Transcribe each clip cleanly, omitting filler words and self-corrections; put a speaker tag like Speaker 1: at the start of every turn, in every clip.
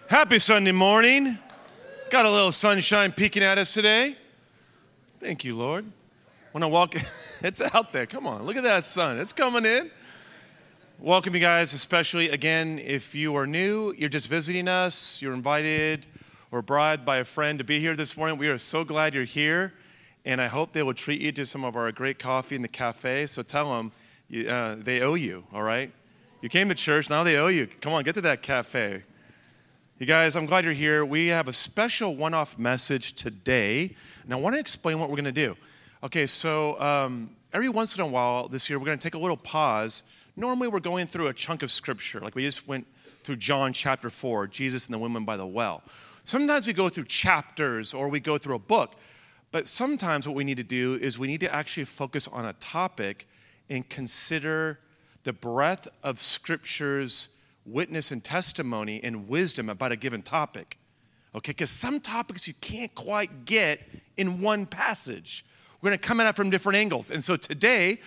Speaker 1: Happy Sunday morning. Got a little sunshine peeking at us today. Thank you, Lord. When I walk, it's out there. Come on, look at that sun. It's coming in. Welcome you guys, especially, again, if you are new, you're just visiting us, you're invited or bribed by a friend to be here this morning. We are so glad you're here, and I hope they will treat you to some of our great coffee in the cafe. So tell them they owe you, all right? You came to church, now they owe you. Come on, get to that cafe. You guys, I'm glad you're here. We have a special one-off message today, and I want to explain what we're going to do. Okay, so every once in a while this year, we're going to take a little pause. Normally, we're going through a chunk of Scripture, like we just went through John chapter 4, Jesus and the woman by the well. Sometimes we go through chapters or we go through a book, but sometimes what we need to do is we need to actually focus on a topic and consider the breadth of Scripture's witness and testimony and wisdom about a given topic. Okay, because some topics you can't quite get in one passage. We're going to come at it from different angles. And so today,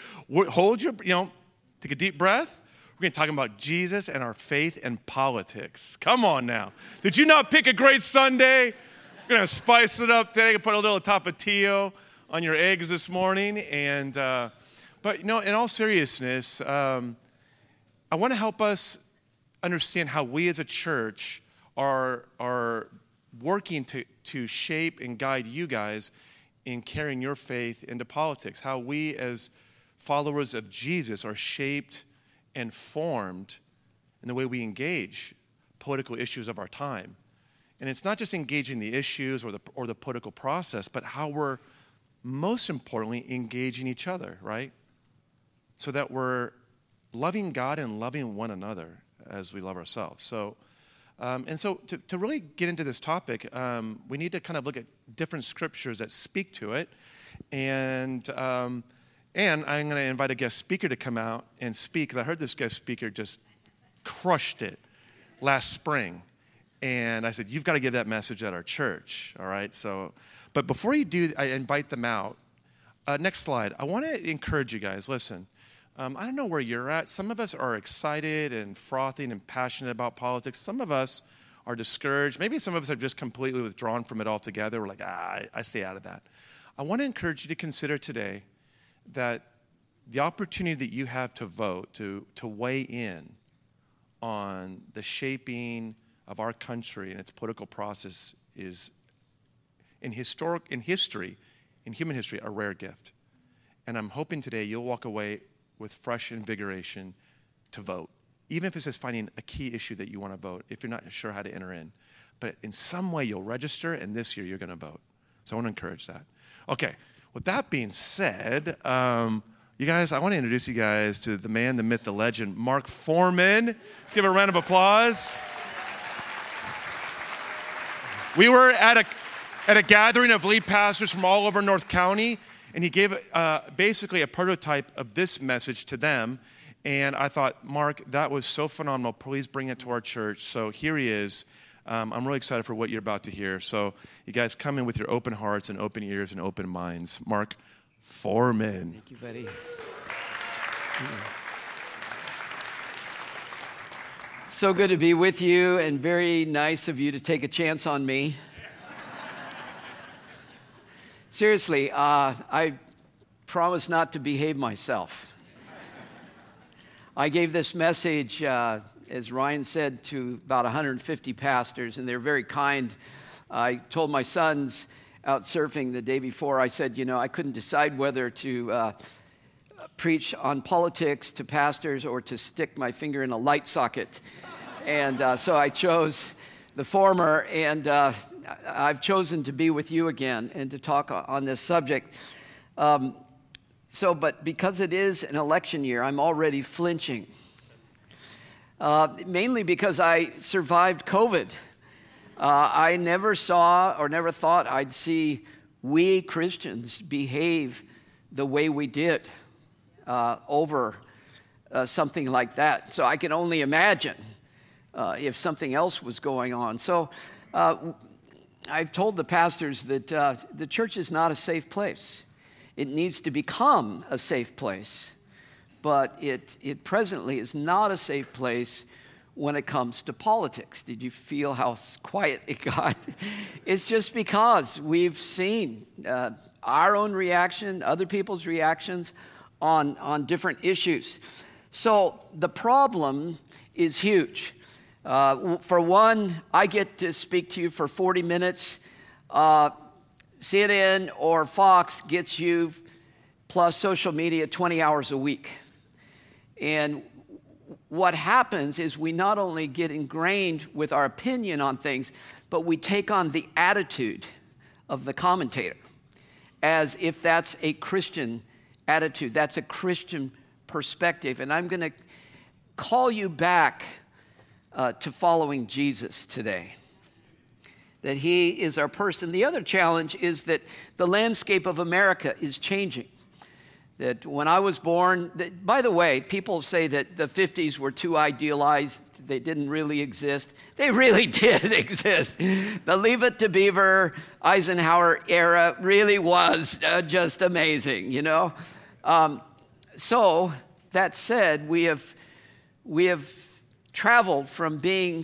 Speaker 1: take a deep breath. We're going to talk about Jesus and our faith and politics. Come on now. Did you not pick a great Sunday? We're going to spice it up today. Put a little tapatio on your eggs this morning. But in all seriousness, I want to help us understand how we as a church are working to shape and guide you guys in carrying your faith into politics. How we as followers of Jesus are shaped and formed in the way we engage political issues of our time. And it's not just engaging the issues or the political process, but how we're most importantly engaging each other, right? So that we're loving God and loving one another as we love ourselves. So to really get into this topic, we need to kind of look at different scriptures that speak to it. And I'm going to invite a guest speaker to come out and speak, because I heard this guest speaker just crushed it last spring. And I said, you've got to give that message at our church, all right? But before you do, I invite them out. Next slide. I want to encourage you guys, listen. I don't know where you're at. Some of us are excited and frothing and passionate about politics. Some of us are discouraged. Maybe some of us have just completely withdrawn from it altogether. We're like, I stay out of that. I want to encourage you to consider today that the opportunity that you have to vote, to weigh in on the shaping of our country and its political process is, in human history, a rare gift. And I'm hoping today you'll walk away with fresh invigoration to vote, even if it's just finding a key issue that you want to vote, if you're not sure how to enter in. But in some way you'll register, and this year you're going to vote. So I want to encourage that. Okay, with that being said, you guys, I want to introduce you guys to the man, the myth, the legend, Mark Foreman. Let's give a round of applause. We were at a gathering of lead pastors from all over North County, and he gave basically a prototype of this message to them. And I thought, Mark, that was so phenomenal. Please bring it to our church. So here he is. I'm really excited for what you're about to hear. So you guys come in with your open hearts and open ears and open minds. Mark Foreman.
Speaker 2: Thank you, buddy. So good to be with you, and very nice of you to take a chance on me. Seriously, I promise not to behave myself. I gave this message, as Ryan said, to about 150 pastors, and they're very kind. I told my sons out surfing the day before, I said, I couldn't decide whether to preach on politics to pastors or to stick my finger in a light socket. And so I chose the former, and I've chosen to be with you again and to talk on this subject. But because it is an election year, I'm already flinching. Mainly because I survived COVID. I never saw or never thought I'd see we Christians behave the way we did over something like that. So I can only imagine if something else was going on. So I've told the pastors that the church is not a safe place. It needs to become a safe place, but it presently is not a safe place when it comes to politics. Did you feel how quiet it got? It's just because we've seen our own reaction, other people's reactions on different issues. So the problem is huge. For one, I get to speak to you for 40 minutes. CNN or Fox gets you plus social media 20 hours a week. And what happens is we not only get ingrained with our opinion on things, but we take on the attitude of the commentator as if that's a Christian attitude, that's a Christian perspective. And I'm going to call you back to following Jesus today, that he is our person. The other challenge is that the landscape of America is changing. That when I was born, by the way, people say that the 50s were too idealized. They didn't really exist. They really did exist. The Leave It to Beaver, Eisenhower era really was just amazing, you know. So that said, we have traveled from being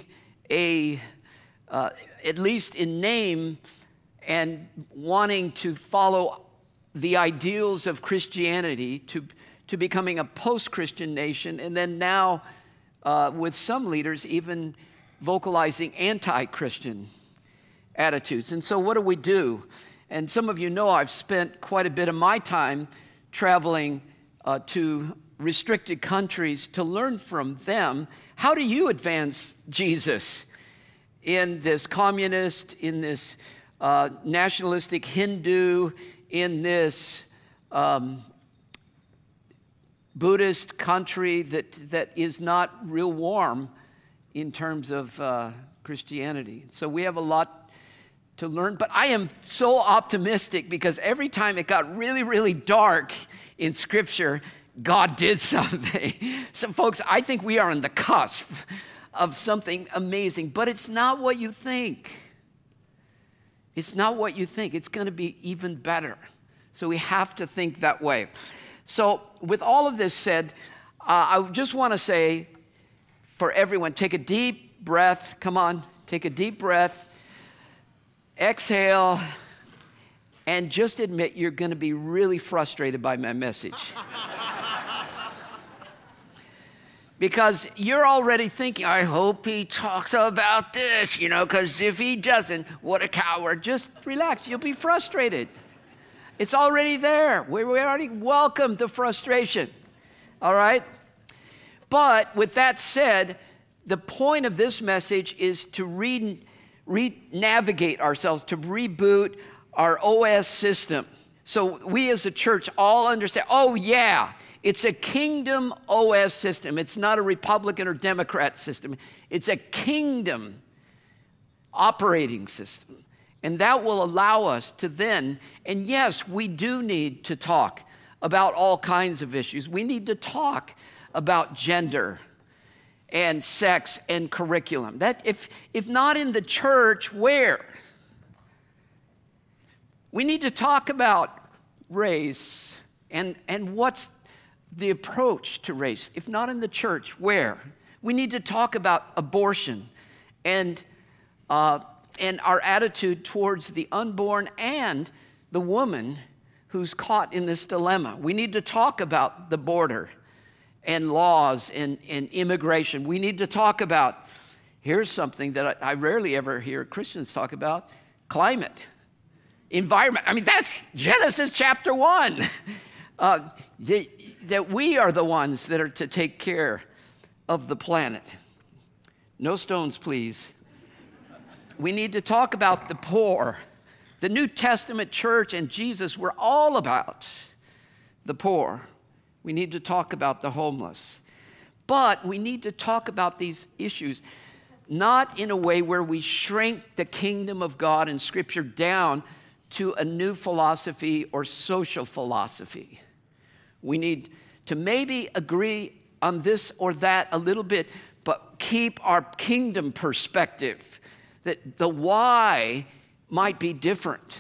Speaker 2: at least in name and wanting to follow the ideals of Christianity to becoming a post-Christian nation, and then now with some leaders even vocalizing anti-Christian attitudes. And so what do we do? And some of you know I've spent quite a bit of my time traveling to restricted countries to learn from them. How do you advance Jesus in this communist, in this nationalistic Hindu, in this Buddhist country that is not real warm in terms of Christianity? So we have a lot to learn, but I am so optimistic because every time it got really, really dark in Scripture, God did something. So folks, I think we are on the cusp of something amazing, but it's not what you think. It's not what you think. It's going to be even better. So we have to think that way. So with all of this said, I just want to say for everyone, take a deep breath. Come on, take a deep breath. Exhale. And just admit you're going to be really frustrated by my message. Because you're already thinking, I hope he talks about this, you know, because if he doesn't, what a coward. Just relax. You'll be frustrated. It's already there. We already welcome the frustration. All right? But with that said, the point of this message is to re-navigate ourselves, to reboot our OS system. So we as a church all understand, oh yeah, it's a kingdom OS system. It's not a Republican or Democrat system. It's a kingdom operating system. And that will allow us to then, and yes, we do need to talk about all kinds of issues. We need to talk about gender and sex and curriculum. That if not in the church, where? We need to talk about race and what's the approach to race. If not in the church, where? We need to talk about abortion and our attitude towards the unborn and the woman who's caught in this dilemma. We need to talk about the border and laws and immigration. We need to talk about, here's something that I rarely ever hear Christians talk about, climate, environment. I mean, that's Genesis chapter 1. That we are the ones that are to take care of the planet. No stones, please. We need to talk about the poor. The New Testament church and Jesus were all about the poor. We need to talk about the homeless. But we need to talk about these issues not in a way where we shrink the kingdom of God and Scripture down to a new philosophy or social philosophy. We need to maybe agree on this or that a little bit, but keep our kingdom perspective, that the why might be different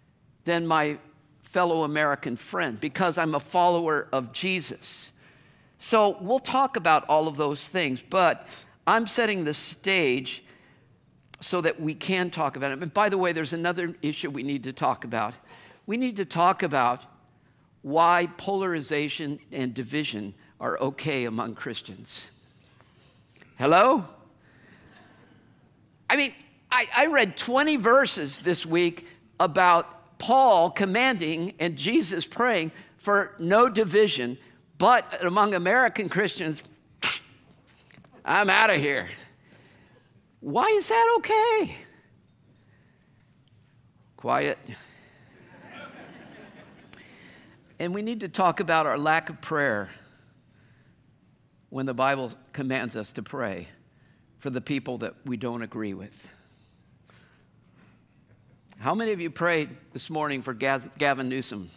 Speaker 2: than my fellow American friend because I'm a follower of Jesus. So we'll talk about all of those things, but I'm setting the stage so that we can talk about it. And by the way, there's another issue we need to talk about. We need to talk about why polarization and division are okay among Christians. Hello? I mean, I read 20 verses this week about Paul commanding and Jesus praying for no division, but among American Christians, I'm out of here. Why is that okay? Quiet. And we need to talk about our lack of prayer when the Bible commands us to pray for the people that we don't agree with. How many of you prayed this morning for Gavin Newsom?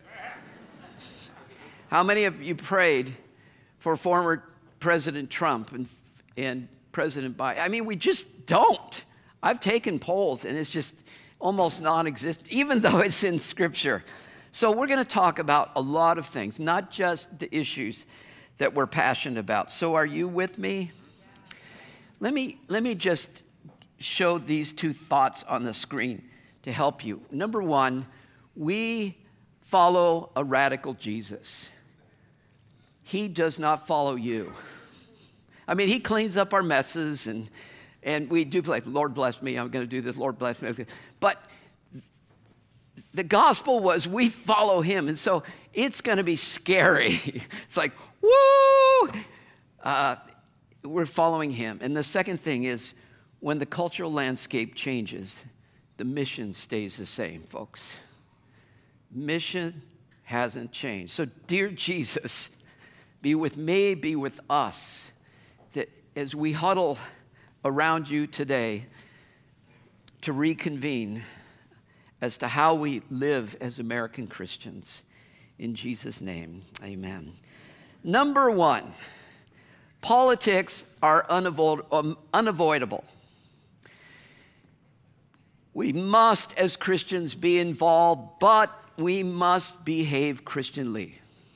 Speaker 2: How many of you prayed for former President Trump and President Biden? I mean, we just don't. I've taken polls, and it's just almost non-existent, even though it's in Scripture. So we're going to talk about a lot of things, not just the issues that we're passionate about. So are you with me? Let me just show these two thoughts on the screen to help you. Number one, we follow a radical Jesus. He does not follow you. I mean, he cleans up our messes, and we do play, Lord bless me, I'm going to do this, Lord bless me. But the gospel was we follow him, and so it's going to be scary. It's like, woo! We're following him. And the second thing is, when the cultural landscape changes, the mission stays the same, folks. Mission hasn't changed. So, dear Jesus, be with me, be with us, that as we huddle around you today to reconvene as to how we live as American Christians. In Jesus' name, amen. Number one, politics are unavoidable. We must, as Christians, be involved, but we must behave Christianly.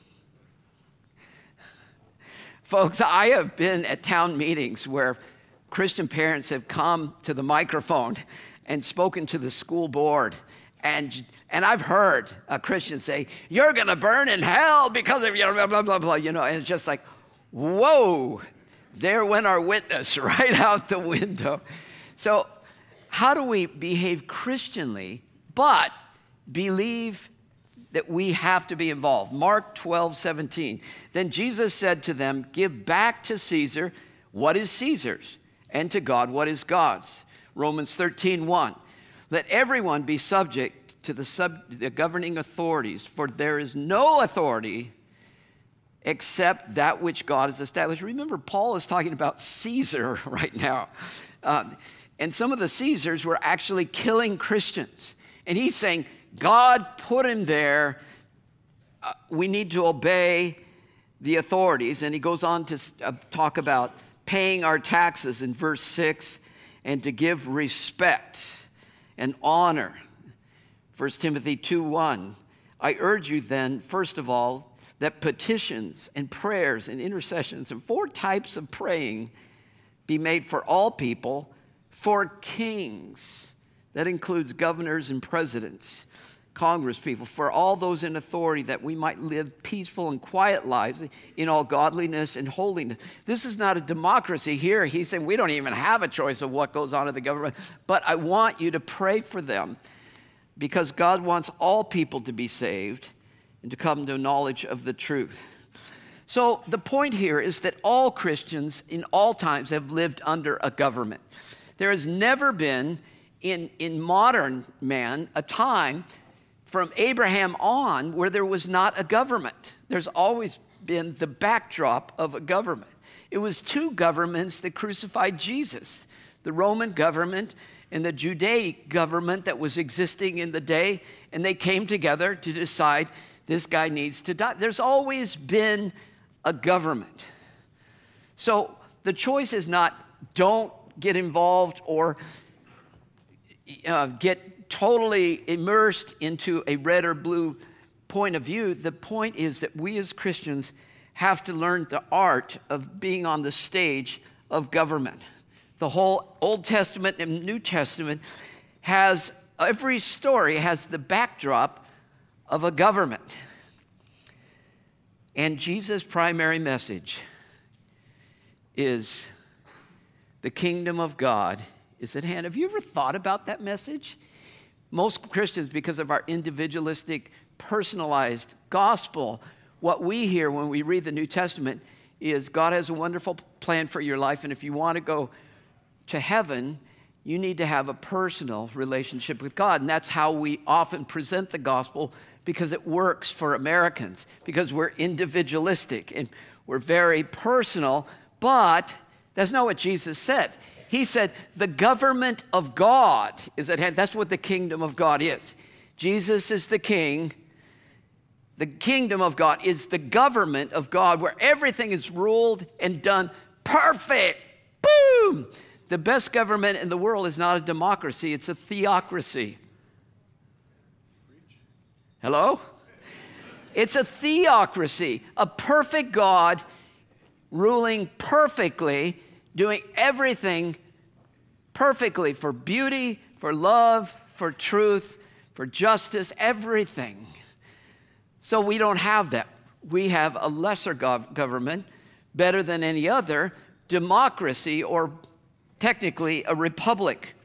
Speaker 2: Folks, I have been at town meetings where Christian parents have come to the microphone and spoken to the school board. And I've heard a Christian say, "You're going to burn in hell because of blah, blah, blah, blah," and it's just like, whoa, there went our witness right out the window. So how do we behave Christianly, but believe that we have to be involved? Mark 12:17. Then Jesus said to them, "Give back to Caesar what is Caesar's, and to God what is God's." Romans 13:1. Let everyone be subject to the governing authorities, for there is no authority except that which God has established. Remember, Paul is talking about Caesar right now. And some of the Caesars were actually killing Christians. And he's saying, God put him there. We need to obey the authorities. And he goes on to talk about paying our taxes in verse 6 and to give respect and honor. 1 Timothy 2:1. I urge you then, first of all, that petitions and prayers and intercessions and 4 types of praying be made for all people, for kings. That includes governors and presidents, Congress people, for all those in authority, that we might live peaceful and quiet lives in all godliness and holiness. This is not a democracy here. He's saying we don't even have a choice of what goes on in the government, but I want you to pray for them because God wants all people to be saved and to come to knowledge of the truth. So the point here is that all Christians in all times have lived under a government. There has never been in modern man a time from Abraham on where there was not a government. There's always been the backdrop of a government. It was 2 governments that crucified Jesus, the Roman government and the Judaic government that was existing in the day, and they came together to decide this guy needs to die. There's always been a government. So the choice is not don't get involved or get totally immersed into a red or blue point of view. The point is that we as Christians have to learn the art of being on the stage of government. The whole Old Testament and New Testament every story has the backdrop of a government. And Jesus' primary message is the kingdom of God is at hand. Have you ever thought about that message? Most Christians, because of our individualistic, personalized gospel, what we hear when we read the New Testament is God has a wonderful plan for your life, and if you want to go to heaven, you need to have a personal relationship with God. And that's how we often present the gospel, because it works for Americans, because we're individualistic and we're very personal. But that's not what Jesus said. He said, the government of God is at hand. That's what the kingdom of God is. Jesus is the king. The kingdom of God is the government of God, where everything is ruled and done perfect. Boom! The best government in the world is not a democracy, it's a theocracy. Hello? It's a theocracy, a perfect God ruling perfectly, doing everything perfectly for beauty, for love, for truth, for justice, everything. So we don't have that. We have a lesser government, better than any other, democracy, or technically a republic.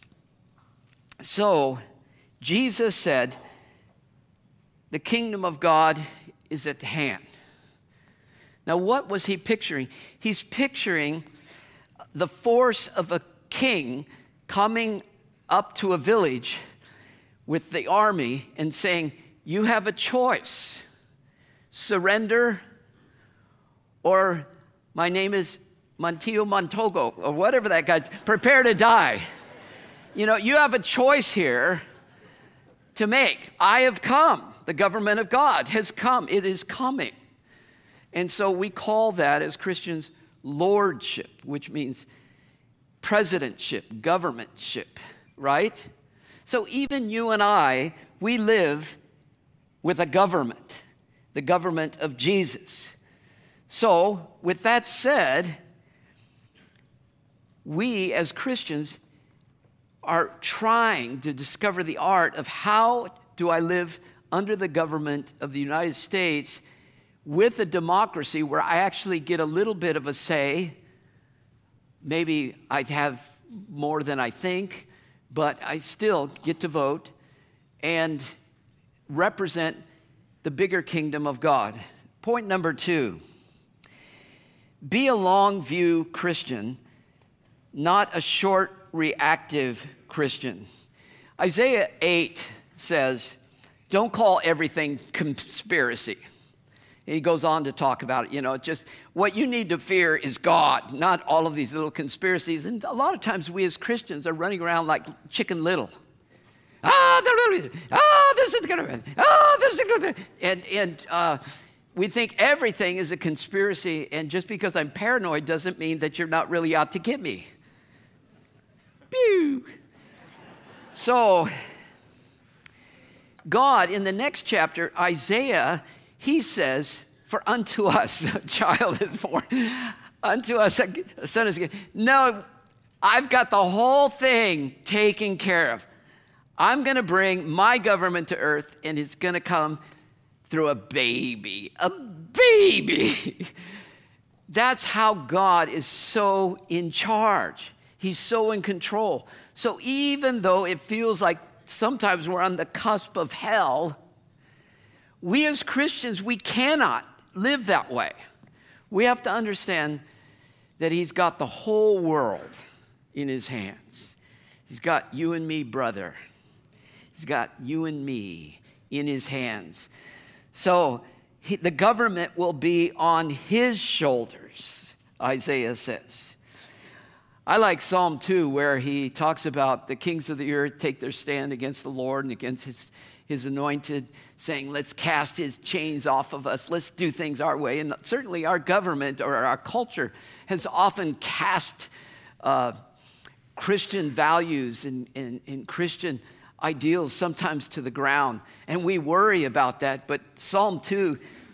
Speaker 2: So Jesus said, the kingdom of God is at hand. Now, what was he picturing? He's picturing the force of a king coming up to a village with the army and saying, you have a choice. Surrender, or my name is Montillo Montogo, or whatever that guy's, prepare to die. You have a choice here to make. I have come. The government of God has come. It is coming. And so we call that, as Christians, lordship, which means presidentship, governmentship, right? So even you and I, we live with a government, the government of Jesus. So with that said, we as Christians are trying to discover the art of how do I live under the government of the United States with a democracy where I actually get a little bit of a say. Maybe I have more than I think, but I still get to vote and represent the bigger kingdom of God. Point number 2, be a long view Christian, not a short reactive Christian. Isaiah 8 says, don't call everything conspiracy. And he goes on to talk about it. Just what you need to fear is God, not all of these little conspiracies. And a lot of times we as Christians are running around like Chicken Little. This is going to be. This is going to be. And we think everything is a conspiracy. And just because I'm paranoid doesn't mean that you're not really out to get me. Pew. So God, in the next chapter, Isaiah, he says, for unto us a child is born, unto us a son is given. No, I've got the whole thing taken care of. I'm going to bring my government to earth, and it's going to come through a baby. A baby. That's how God is so in charge. He's so in control. So even though it feels like sometimes we're on the cusp of hell, we as Christians, we cannot live that way. We have to understand that he's got the whole world in his hands. He's got you and me, brother. He's got you and me in his hands. So the government will be on his shoulders, Isaiah says. I like Psalm 2, where he talks about the kings of the earth take their stand against the Lord and against his anointed, saying, let's cast his chains off of us. Let's do things our way. And certainly our government or our culture has often cast Christian values and Christian ideals sometimes to the ground. And we worry about that. But Psalm 2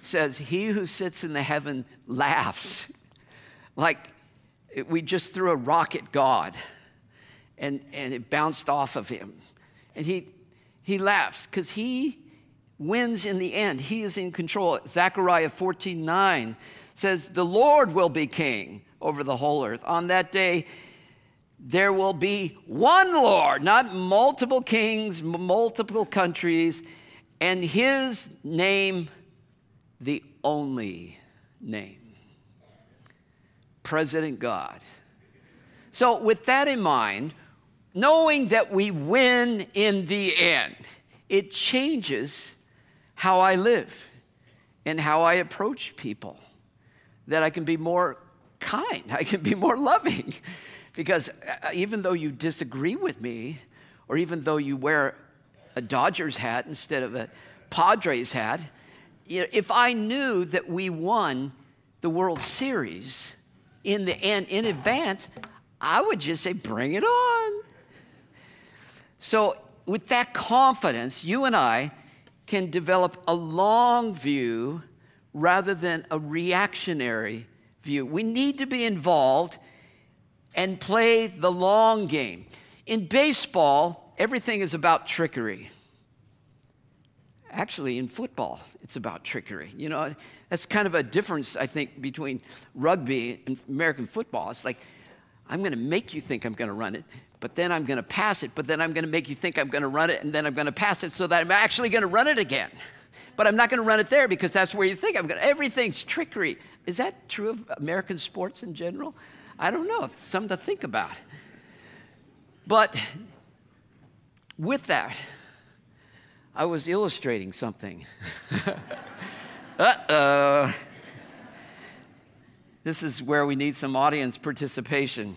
Speaker 2: says, he who sits in the heaven laughs. Like we just threw a rock at God and it bounced off of him. And he laughs because he wins in the end. He is in control. Zechariah 14:9 says, the Lord will be king over the whole earth. On that day, there will be one Lord, not multiple kings, multiple countries, and his name, the only name. President God. So with that in mind, knowing that we win in the end, it changes how I live and how I approach people. That I can be more kind, I can be more loving. Because even though you disagree with me, or even though you wear a Dodgers hat instead of a Padres hat, if I knew that we won the World Series in the end, in advance, I would just say, bring it on. So with that confidence, you and I can develop a long view rather than a reactionary view. We need to be involved and play the long game. In baseball, everything is about trickery. Actually, in football, it's about trickery. You know, that's kind of a difference, I think, between rugby and American football. It's like, I'm going to make you think I'm going to run it, but then I'm going to pass it, but then I'm going to make you think I'm going to run it, and then I'm going to pass it so that I'm actually going to run it again. But I'm not going to run it there because that's where you think I'm going to. Everything's trickery. Is that true of American sports in general? I don't know. It's something to think about. But with that, I was illustrating something. Uh-oh. This is where we need some audience participation.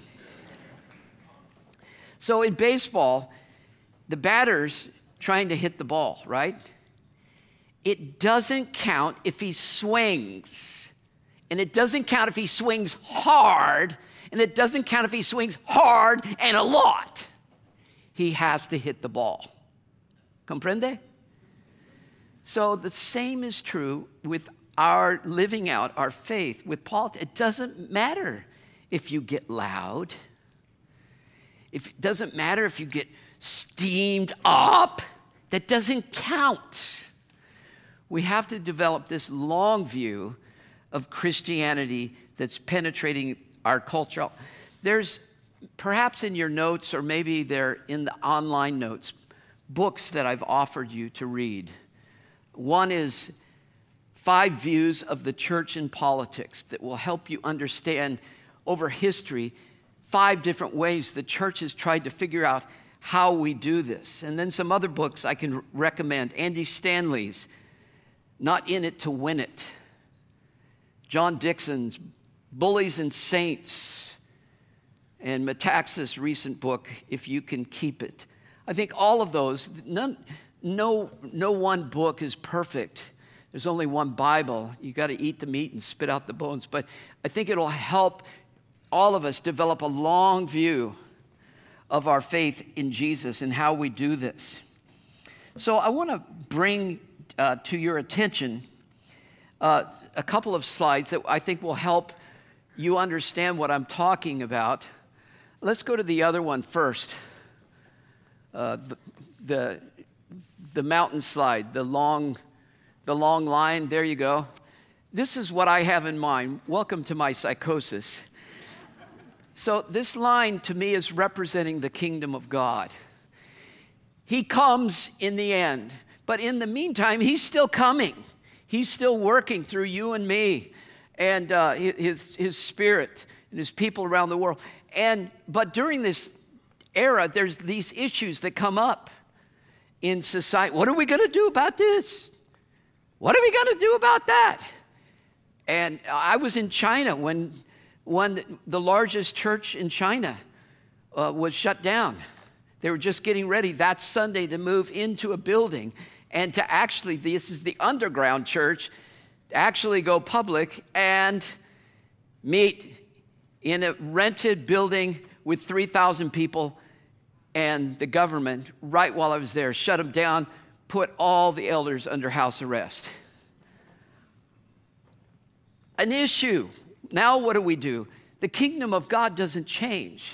Speaker 2: So in baseball, the batter's trying to hit the ball, right? It doesn't count if he swings. And it doesn't count if he swings hard. And it doesn't count if he swings hard and a lot. He has to hit the ball. Comprende? So the same is true with our living out our faith with politics. It doesn't matter if you get loud. It doesn't matter if you get steamed up. That doesn't count. We have to develop this long view of Christianity that's penetrating our culture. There's perhaps in your notes, or maybe they're in the online notes, books that I've offered you to read. One is 5 Views of the Church in Politics that will help you understand over history 5 different ways the church has tried to figure out how we do this. And then some other books I can recommend. Andy Stanley's Not in It to Win It. John Dixon's Bullies and Saints. And Metaxas' recent book, If You Can Keep It. I think all of those, no one book is perfect. There's only one Bible. You got to eat the meat and spit out the bones. But I think it'll help all of us develop a long view of our faith in Jesus and how we do this. So I want to bring to your attention a couple of slides that I think will help you understand what I'm talking about. Let's go to the other one first. The mountain slide, the long line. There you go. This is what I have in mind. Welcome to my psychosis. So this line to me is representing the kingdom of God. He comes in the end, but in the meantime, he's still coming. He's still working through you and me, and his spirit and his people around the world. But during this era, there's these issues that come up in society. What are we going to do about this? What are we going to do about that? And I was in China when the largest church in China was shut down. They were just getting ready that Sunday to move into a building and to actually, this is the underground church, actually go public and meet in a rented building with 3,000 people, and the government, right while I was there, shut them down, put all the elders under house arrest. an issue. Now what do? The kingdom of God doesn't change.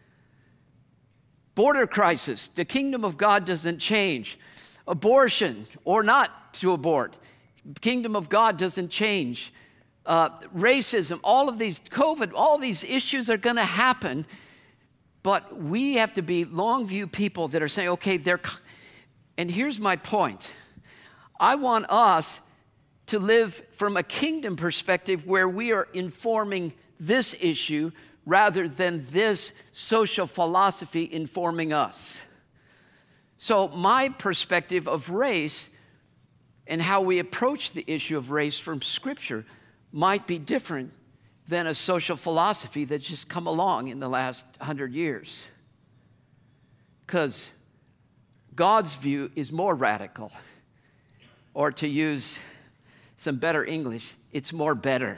Speaker 2: Border crisis, the kingdom of God doesn't change. Abortion or not to abort, the kingdom of God doesn't change. Racism, all of these, COVID, all these issues are going to happen. But we have to be long view people that are saying, okay, and here's my point. I want us to live from a kingdom perspective where we are informing this issue rather than this social philosophy informing us. So my perspective of race and how we approach the issue of race from Scripture might be different than a social philosophy that's just come along in the last 100 years. Because God's view is more radical. Or to use some better English, it's more better.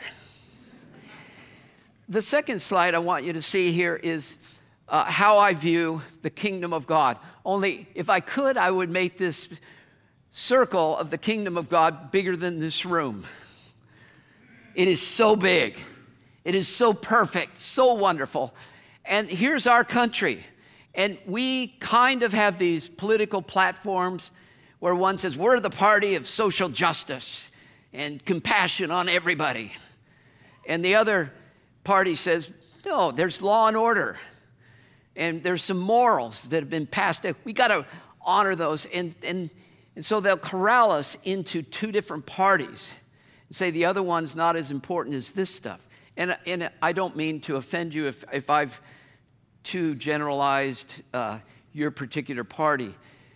Speaker 2: The second slide I want you to see here is how I view the kingdom of God. Only if I could, I would make this circle of the kingdom of God bigger than this room. It is so big. It is so perfect, so wonderful. And here's our country. And we kind of have these political platforms where one says, we're the party of social justice and compassion on everybody. And the other party says, no, there's law and order. And there's some morals that have been passed down. We got to honor those. And so they'll corral us into two different parties and say the other one's not as important as this stuff. And I don't mean to offend you if I've too generalized your particular party.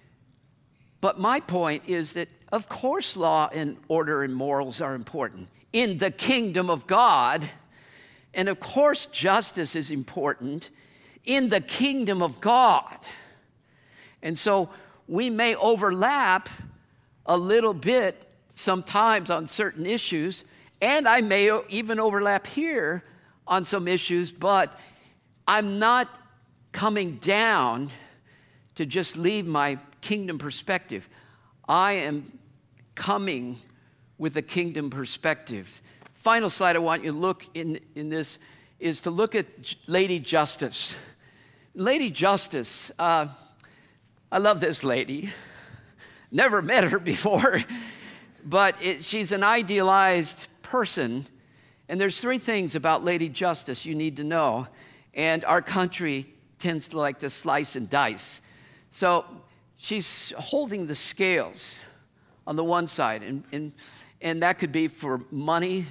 Speaker 2: But my point is that, of course, law and order and morals are important in the kingdom of God. And of course, justice is important in the kingdom of God. And so we may overlap a little bit sometimes on certain issues, and I may even overlap here on some issues, but I'm not coming down to just leave my kingdom perspective. I am coming with a kingdom perspective. Final slide I want you to look in this is to look at Lady Justice. Lady Justice, I love this lady. Never met her before, but she's an idealized person. And there's three things about Lady Justice you need to know. And our country tends to like to slice and dice. So she's holding the scales on the one side. And that could be for money,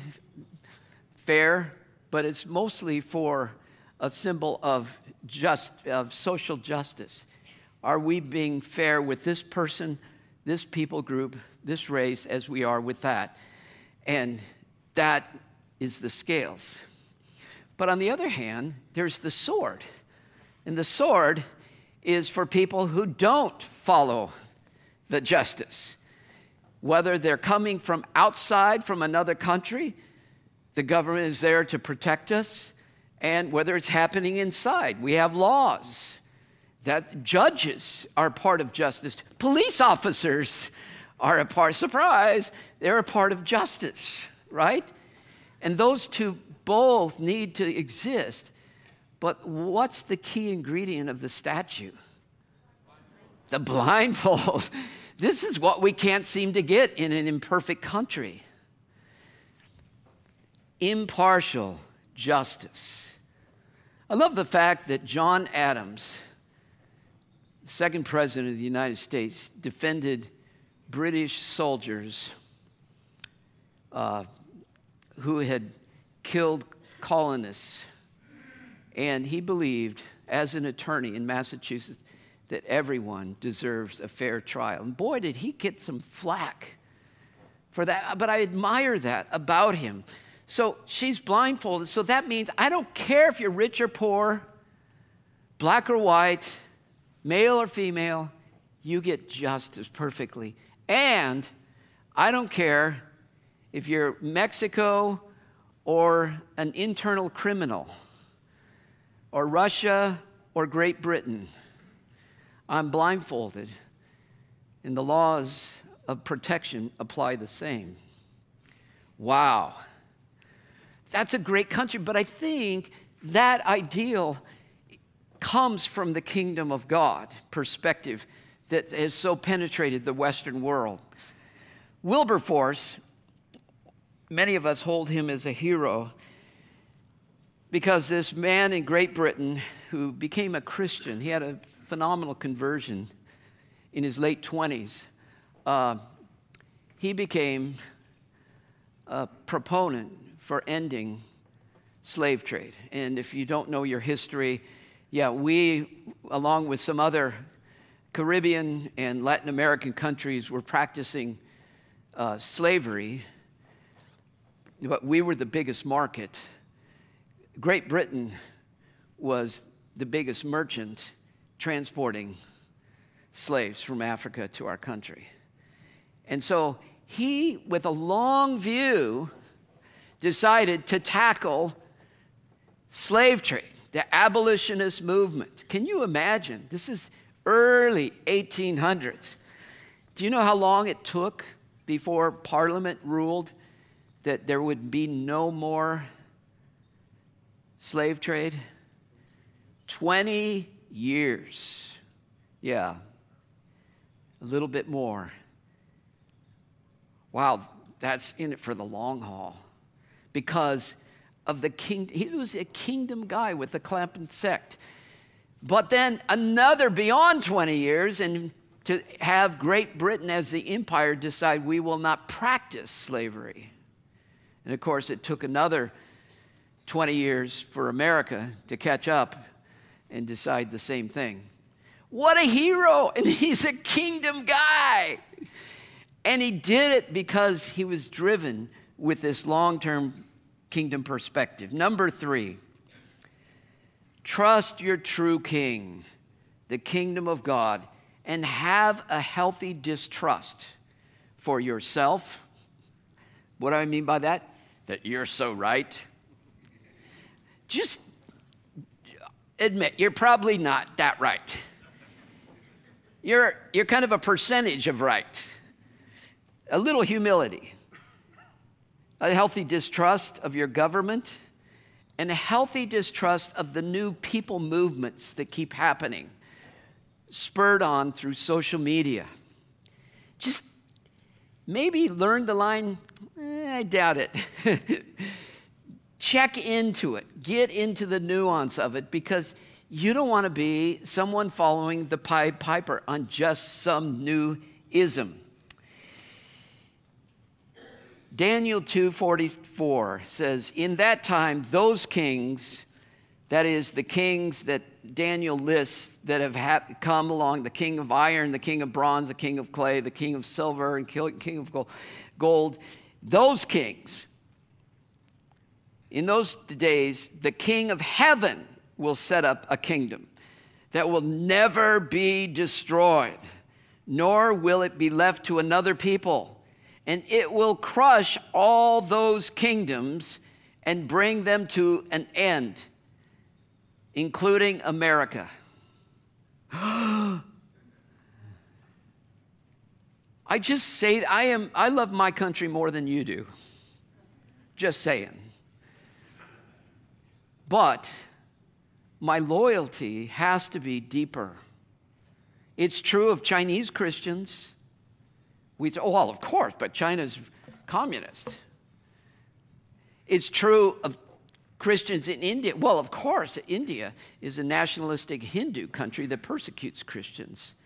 Speaker 2: fair, but it's mostly for a symbol of social justice. Are we being fair with this person, this people group, this race, as we are with that? And that is the scales. But on the other hand, there's the sword. And the sword is for people who don't follow the justice. Whether they're coming from outside, from another country, the government is there to protect us. And whether it's happening inside, we have laws that judges are part of justice. Police officers are a part, surprise, they're a part of justice, right? And those two both need to exist. But what's the key ingredient of the statue? The blindfold. This is what we can't seem to get in an imperfect country. Impartial justice. I love the fact that John Adams, the second president of the United States, defended British soldiers who had killed colonists. And he believed, as an attorney in Massachusetts, that everyone deserves a fair trial. And boy, did he get some flack for that. But I admire that about him. So she's blindfolded. So that means I don't care if you're rich or poor, black or white, male or female, you get justice perfectly. And I don't care if you're Mexico or an internal criminal or Russia or Great Britain. I'm blindfolded, and the laws of protection apply the same. Wow. That's a great country, but I think that ideal comes from the kingdom of God perspective that has so penetrated the Western world. Wilberforce, many of us hold him as a hero because this man in Great Britain who became a Christian, he had a phenomenal conversion in his late 20s. He became a proponent for ending slave trade. And if you don't know your history, we, along with some other Caribbean and Latin American countries, were practicing slavery, but we were the biggest market. Great Britain was the biggest merchant transporting slaves from Africa to our country. And so he, with a long view, decided to tackle slave trade, the abolitionist movement. Can you imagine? This is early 1800s. Do you know how long it took before Parliament ruled that there would be no more slave trade? 20 years. Yeah, a little bit more. Wow, that's in it for the long haul. Because of the kingdom, he was a kingdom guy with the Clapham sect. But then another beyond 20 years, and to have Great Britain as the empire decide we will not practice slavery. And of course, it took another 20 years for America to catch up and decide the same thing. What a hero! And he's a kingdom guy. And he did it because he was driven with this long-term kingdom perspective. Number 3, trust your true king, the kingdom of God, and have a healthy distrust for yourself. What do I mean by that? That you're so right. Just admit you're probably not that right. You're kind of a percentage of right. A little humility. A healthy distrust of your government, and a healthy distrust of the new people movements that keep happening, spurred on through social media. Just maybe learn the line, I doubt it. Check into it. Get into the nuance of it, because you don't want to be someone following the Pied Piper on just some new ism. Daniel 2:44 says, in that time, those kings, that is the kings that Daniel lists that have come along, the king of iron, the king of bronze, the king of clay, the king of silver, and king of gold, those kings, in those days, the king of heaven will set up a kingdom that will never be destroyed, nor will it be left to another people. And it will crush all those kingdoms and bring them to an end, including America. I just say, I love my country more than you do. Just saying. But my loyalty has to be deeper. It's true of Chinese Christians. We say, oh, well, of course, but China's communist. It's true of Christians in India. Well, of course, India is a nationalistic Hindu country that persecutes Christians.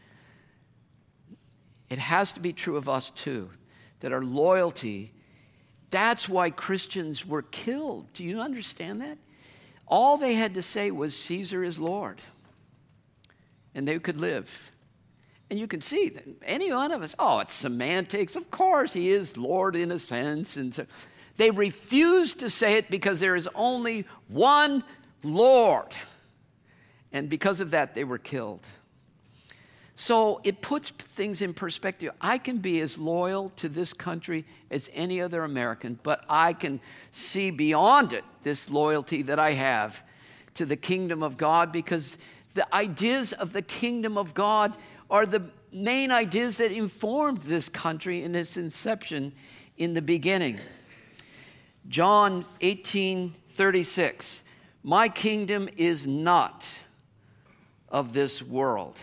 Speaker 2: It has to be true of us too, that our loyalty, that's why Christians were killed. Do you understand that? All they had to say was, Caesar is Lord. And they could live. And you can see that any one of us, oh, it's semantics. Of course, he is Lord in a sense. And so they refused to say it because there is only one Lord. And because of that, they were killed. So it puts things in perspective. I can be as loyal to this country as any other American, but I can see beyond it this loyalty that I have to the kingdom of God, because the ideas of the kingdom of God are the main ideas that informed this country in its inception in the beginning. John 18:36. My kingdom is not of this world.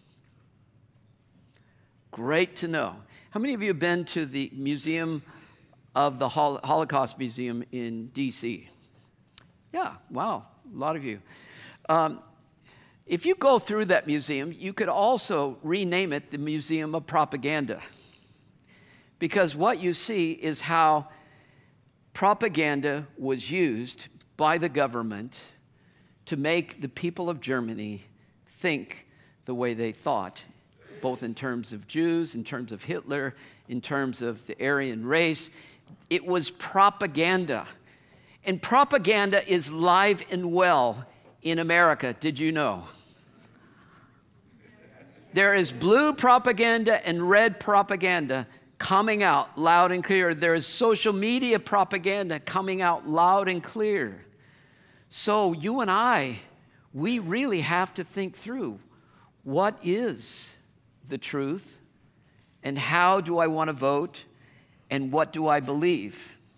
Speaker 2: Great to know. How many of you have been to the museum of the Holocaust Museum in D.C.? Yeah, wow, a lot of you. If you go through that museum, you could also rename it the Museum of Propaganda. Because what you see is how propaganda was used by the government to make the people of Germany think the way they thought, both in terms of Jews, in terms of Hitler, in terms of the Aryan race. It was propaganda. And propaganda is live and well in America. Did you know? There is blue propaganda and red propaganda coming out loud and clear. There is social media propaganda coming out loud and clear. So you and I, we really have to think through, what is the truth, and how do I want to vote, and what do I believe?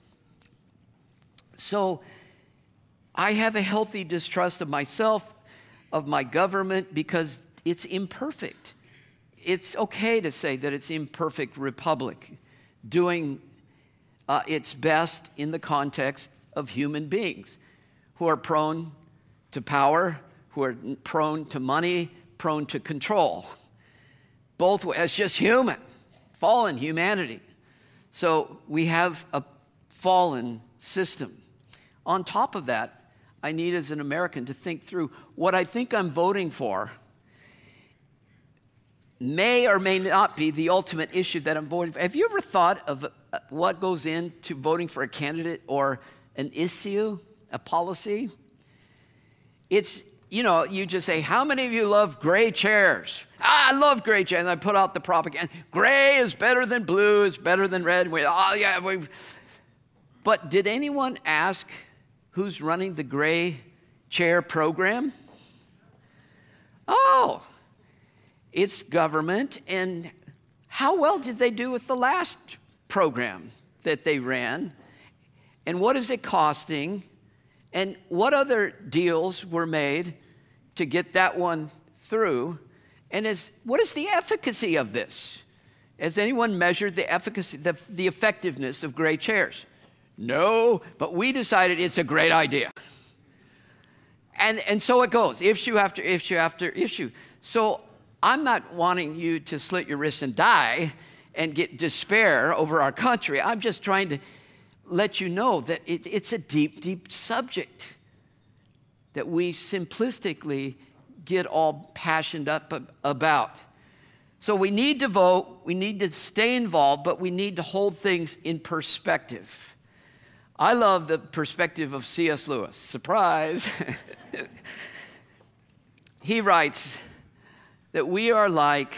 Speaker 2: So I have a healthy distrust of myself, of my government, because it's imperfect. It's okay to say that it's imperfect republic, doing its best in the context of human beings who are prone to power, who are prone to money, prone to control. Both ways, it's just human, fallen humanity. So we have a fallen system. On top of that, I need as an American to think through what I think I'm voting for may or may not be the ultimate issue that I'm voting for. Have you ever thought of what goes into voting for a candidate or an issue, a policy? It's, you just say, how many of you love gray chairs? I love gray chairs. And I put out the propaganda. Gray is better than blue, is better than red. But did anyone ask who's running the gray chair program? Oh, it's government. And how well did they do with the last program that they ran? And what is it costing? And what other deals were made to get that one through? And what is the efficacy of this? Has anyone measured the efficacy, the effectiveness of gray chairs? No, but we decided it's a great idea. And so it goes, issue after issue after issue. So I'm not wanting you to slit your wrists and die and get despair over our country. I'm just trying to let you know that it's a deep, deep subject that we simplistically get all passionate up about. So we need to vote, we need to stay involved, but we need to hold things in perspective. I love the perspective of C.S. Lewis. Surprise! He writes that we are like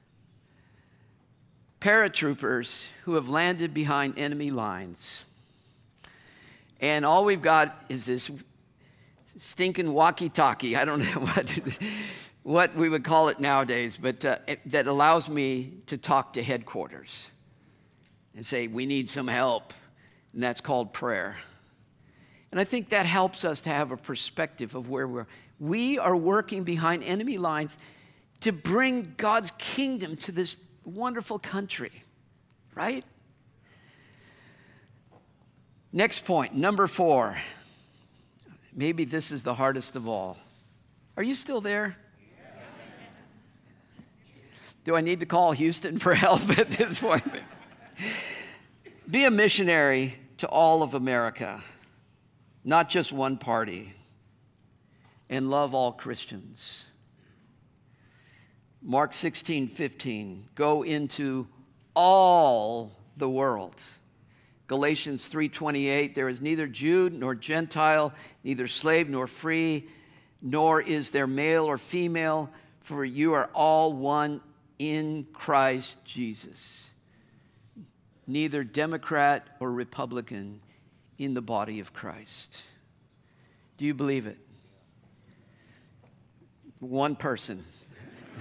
Speaker 2: paratroopers who have landed behind enemy lines. And all we've got is this stinking walkie-talkie. I don't know what we would call it nowadays, but that allows me to talk to headquarters and say, we need some help. And that's called prayer. And I think that helps us to have a perspective of where we're. We are working behind enemy lines to bring God's kingdom to this wonderful country, right? Next point, number 4. Maybe this is the hardest of all. Are you still there? Do I need to call Houston for help at this point? Be a missionary to all of America, not just one party, and love all Christians. Mark 16:15, go into all the world. Galatians 3:28, there is neither Jew nor Gentile, neither slave nor free, nor is there male or female, for you are all one in Christ Jesus. Neither Democrat or Republican in the body of Christ. Do you believe it? One person.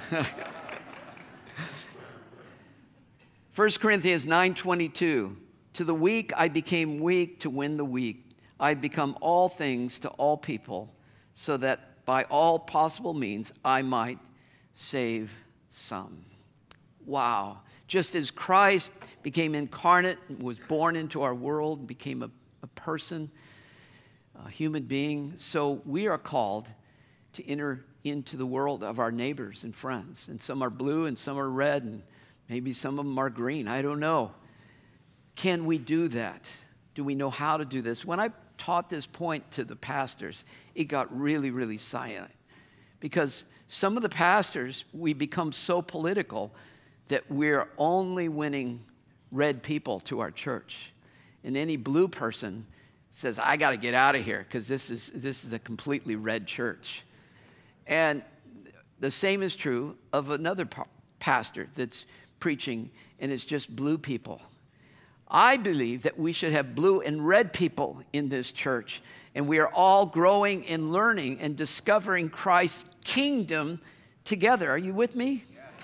Speaker 2: 1 Corinthians 9:22 To the weak I became weak to win the weak. I become all things to all people, so that by all possible means I might save some. Wow. Just as Christ became incarnate, was born into our world, became a person, a human being, so we are called to enter into the world of our neighbors and friends. And some are blue and some are red and maybe some of them are green. I don't know. Can we do that? Do we know how to do this? When I taught this point to the pastors, it got really, really silent. Because some of the pastors, we become so political that we're only winning red people to our church. And any blue person says, I got to get out of here because this is a completely red church. And the same is true of another pastor that's preaching and it's just blue people. I believe that we should have blue and red people in this church, and we are all growing and learning and discovering Christ's kingdom together. Are you with me?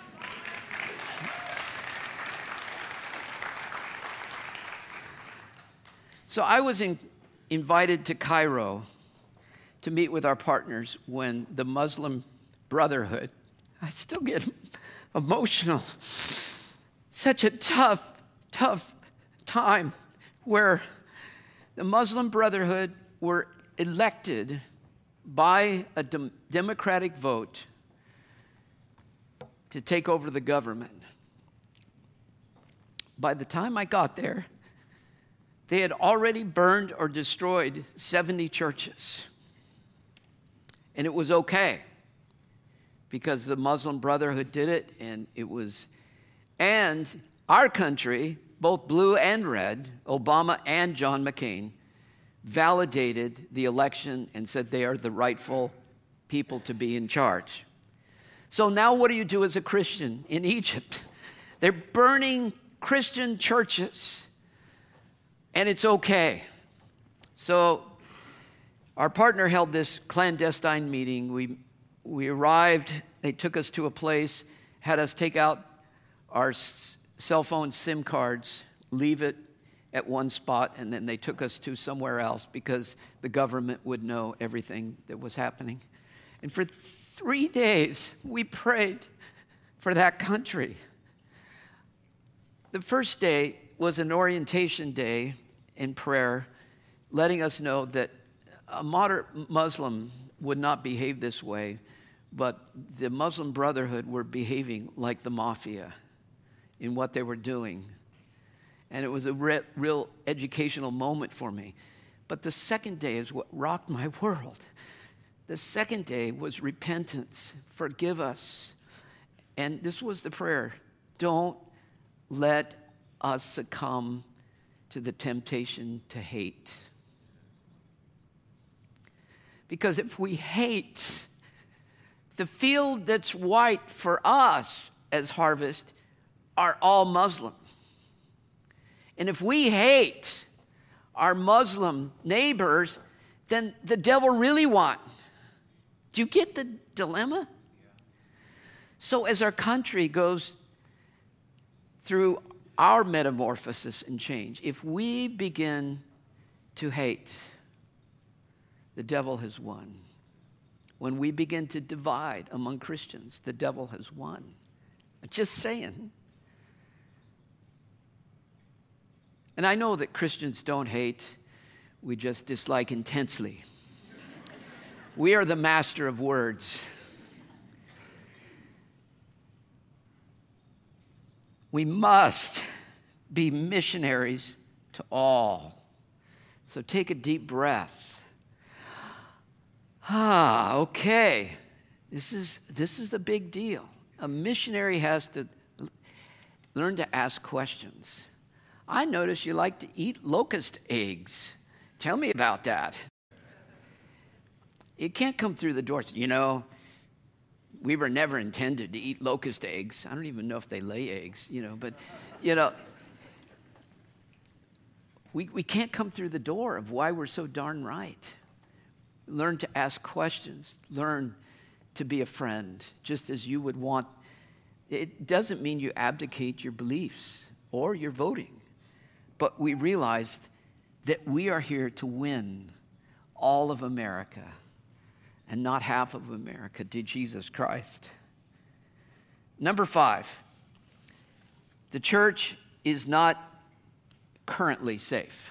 Speaker 2: So I was invited to Cairo to meet with our partners when the Muslim Brotherhood, I still get emotional, such a tough time where the Muslim Brotherhood were elected by a democratic vote to take over the government. By the time I got there, they had already burned or destroyed 70 churches. And it was okay because the Muslim Brotherhood did it, and our country, both blue and red, Obama and John McCain, validated the election and said they are the rightful people to be in charge. So now what do you do as a Christian in Egypt? They're burning Christian churches. And it's okay. So our partner held this clandestine meeting. We arrived. They took us to a place, had us take out our cell phone SIM cards, leave it at one spot, and then they took us to somewhere else because the government would know everything that was happening. And for 3 days, we prayed for that country. The first day was an orientation day in prayer, letting us know that a moderate Muslim would not behave this way, but the Muslim Brotherhood were behaving like the mafia in what they were doing. And it was a real educational moment for me. But the second day is what rocked my world. The second day was repentance. Forgive us. And this was the prayer. Don't let us succumb to the temptation to hate. Because if we hate, the field that's white for us as Harvest are all Muslim. And if we hate our Muslim neighbors, then the devil really won. Do you get the dilemma? So as our country goes through our metamorphosis and change, if we begin to hate, the devil has won. When we begin to divide among Christians, the devil has won. Just saying. And I know that Christians don't hate, we just dislike intensely. We are the master of words. We must be missionaries to all. So take a deep breath. Okay. This is a big deal. A missionary has to learn to ask questions. I notice you like to eat locust eggs. Tell me about that. It can't come through the doors. You know, we were never intended to eat locust eggs. I don't even know if they lay eggs, but, we can't come through the door of why we're so darn right. Learn to ask questions. Learn to be a friend, just as you would want. It doesn't mean you abdicate your beliefs or your voting, but we realized that we are here to win all of America and not half of America to Jesus Christ. Number 5, the church is not currently safe,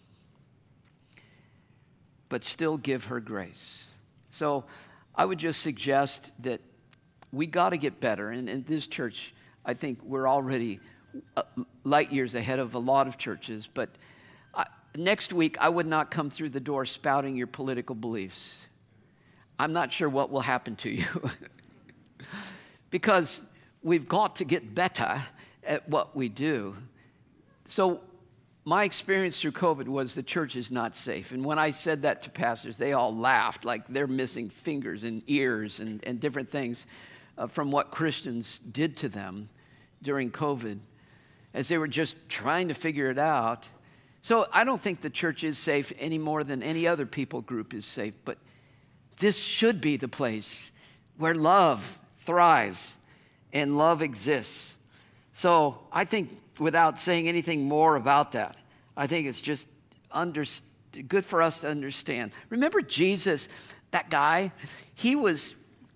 Speaker 2: but still give her grace. So I would just suggest that we got to get better. And in this church, I think we're already light years ahead of a lot of churches. But next week, I would not come through the door spouting your political beliefs. I'm not sure what will happen to you. Because we've got to get better at what we do. So my experience through COVID was the church is not safe. And when I said that to pastors, they all laughed like they're missing fingers and ears and different things from what Christians did to them during COVID as they were just trying to figure it out. So I don't think the church is safe any more than any other people group is safe. But this should be the place where love thrives and love exists. So I think without saying anything more about that, I think it's just good for us to understand. Remember Jesus, that guy, he was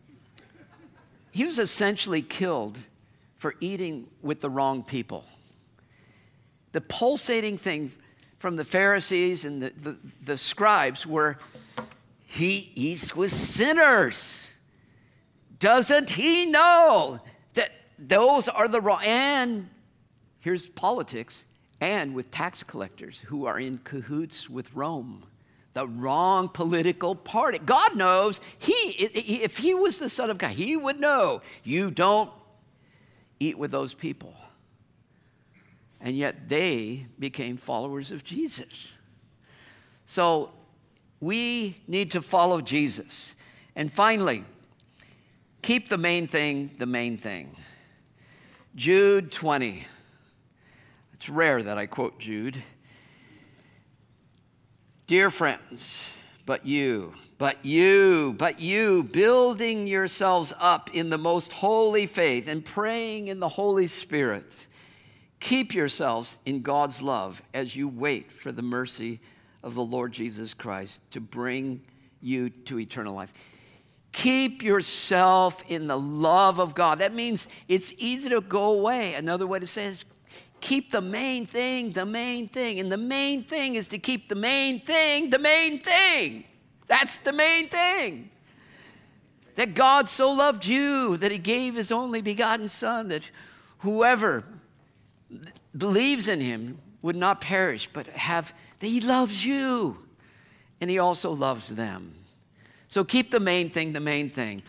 Speaker 2: essentially killed for eating with the wrong people. The pulsating thing from the Pharisees and the scribes were, he eats with sinners. Doesn't he know that those are the wrong? And here's politics, and with tax collectors who are in cahoots with Rome, the wrong political party. God knows, if he was the Son of God, he would know you don't eat with those people. And yet they became followers of Jesus. So we need to follow Jesus. And finally, keep the main thing the main thing. Jude 20. It's rare that I quote Jude. Dear friends, but you, building yourselves up in the most holy faith and praying in the Holy Spirit, keep yourselves in God's love as you wait for the mercy of the Lord Jesus Christ to bring you to eternal life. Keep yourself in the love of God. That means it's easy to go away. Another way to say it is keep the main thing the main thing. And the main thing is to keep the main thing the main thing. That's the main thing. That God so loved you that he gave his only begotten Son, that whoever believes in him would not perish, but that he loves you. And he also loves them. So keep the main thing the main thing.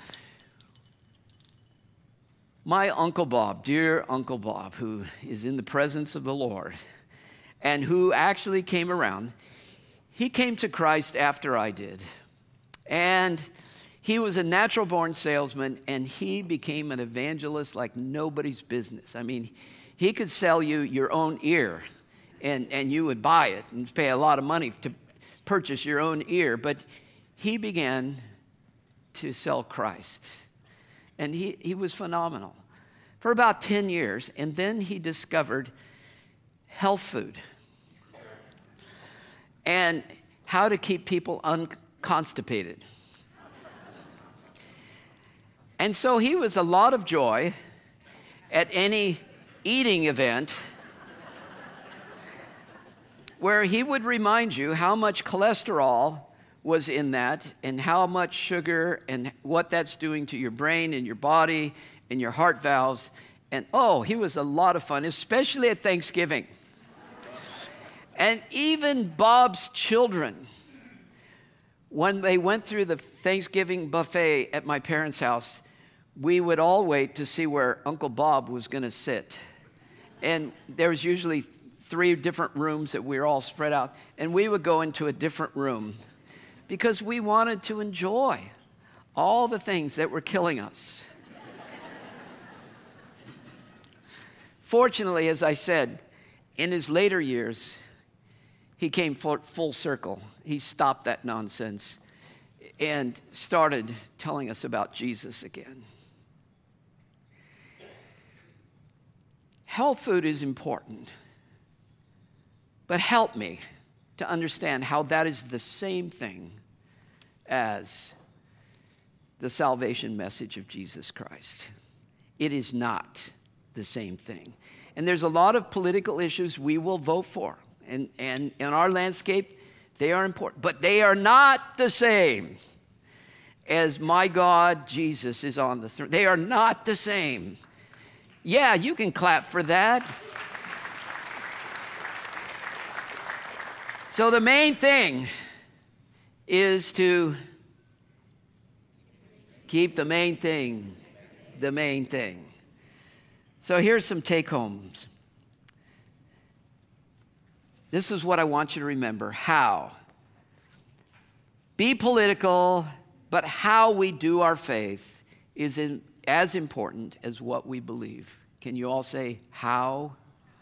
Speaker 2: My Uncle Bob, dear Uncle Bob, who is in the presence of the Lord and who actually came around, he came to Christ after I did. And he was a natural-born salesman, and he became an evangelist like nobody's business. I mean, he could sell you your own ear, and you would buy it and pay a lot of money to purchase your own ear. But he began to sell Christ. And he was phenomenal for about 10 years. And then he discovered health food and how to keep people unconstipated. And so he was a lot of joy at any eating event where he would remind you how much cholesterol was in that and how much sugar and what that's doing to your brain and your body and your heart valves. And he was a lot of fun, especially at Thanksgiving. And even Bob's children, when they went through the Thanksgiving buffet at my parents' house, we would all wait to see where Uncle Bob was going to sit. And there was usually 3 different rooms that we were all spread out. And we would go into a different room because we wanted to enjoy all the things that were killing us. Fortunately, as I said, in his later years, he came full circle. He stopped that nonsense and started telling us about Jesus again. Health food is important, But help me to understand how that is the same thing as the salvation message of Jesus Christ. It is not the same thing. And there's a lot of political issues we will vote for. And in our landscape, they are important. But they are not the same as my God, Jesus, is on the throne. They are not the same. Yeah, you can clap for that. So the main thing is to keep the main thing the main thing. So here's some take-homes. This is what I want you to remember. How? Be political, but how we do our faith is as important as what we believe. Can you all say how?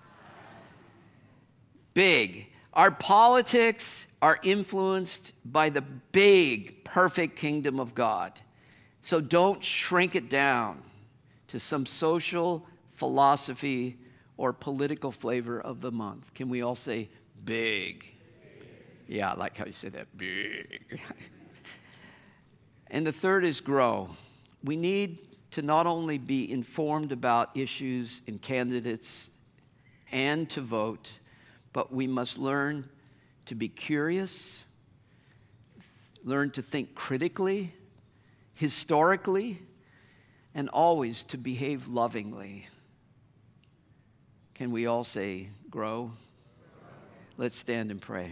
Speaker 2: Big. Our politics are influenced by the big, perfect kingdom of God. So don't shrink it down to some social philosophy or political flavor of the month. Can we all say big? Yeah, I like how you say that, big. And the third is grow. We need to not only be informed about issues and candidates and to vote, but we must learn to be curious, learn to think critically, historically, and always to behave lovingly. Can we all say, grow? Let's stand and pray.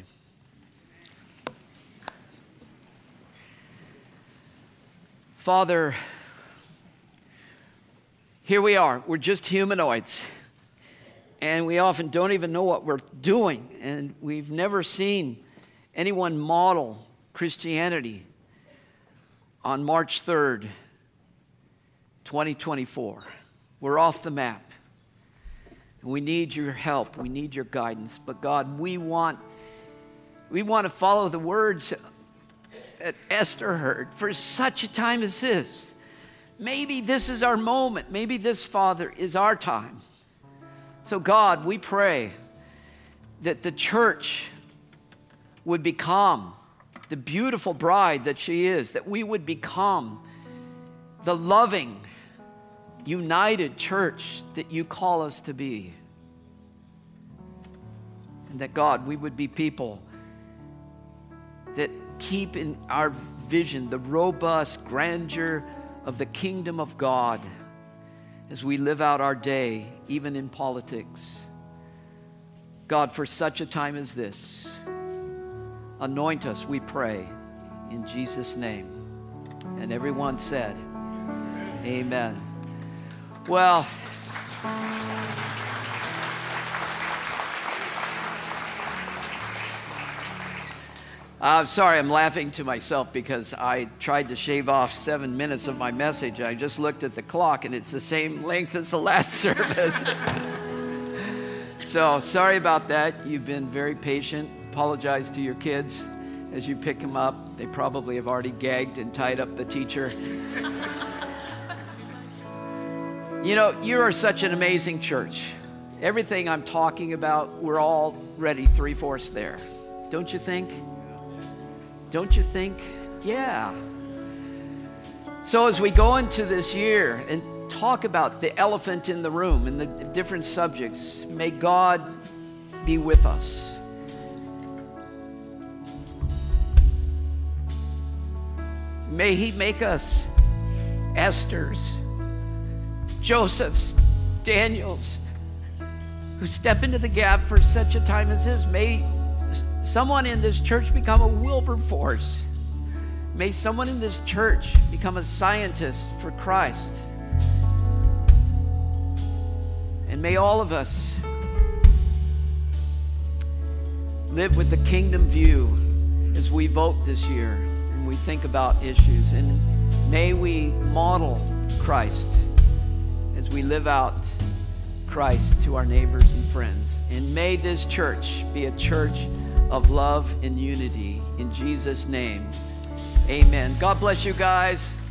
Speaker 2: Father, here we are. We're just humanoids. And we often don't even know what we're doing. And we've never seen anyone model Christianity on March 3rd, 2024. We're off the map. And we need your help. We need your guidance. But God, we want to follow the words that Esther heard for such a time as this. Maybe this is our moment. Maybe this, Father, is our time. So God, we pray that the church would become the beautiful bride that she is, that we would become the loving, united church that you call us to be. And that, God, we would be people that keep in our vision the robust grandeur of the kingdom of God as we live out our day, even in politics. God, for such a time as this, anoint us, we pray, in Jesus' name. And everyone said, amen. Well, I'm sorry, I'm laughing to myself because I tried to shave off 7 minutes of my message. I just looked at the clock and it's the same length as the last service. So sorry about that. You've been very patient. Apologize to your kids as you pick them up. They probably have already gagged and tied up the teacher. You know, you are such an amazing church. Everything I'm talking about, we're already 3/4 there. Don't you think? Don't you think? Yeah. So as we go into this year and talk about the elephant in the room and the different subjects, may God be with us. May He make us Esthers, Josephs, Daniels, who step into the gap for such a time as this. May someone in this church become a Wilberforce. May someone in this church become a scientist for Christ. And may all of us live with the kingdom view as we vote this year and we think about issues. And may we model Christ as we live out Christ to our neighbors and friends. And may this church be a church of love and unity. In Jesus' name, amen. God bless you guys.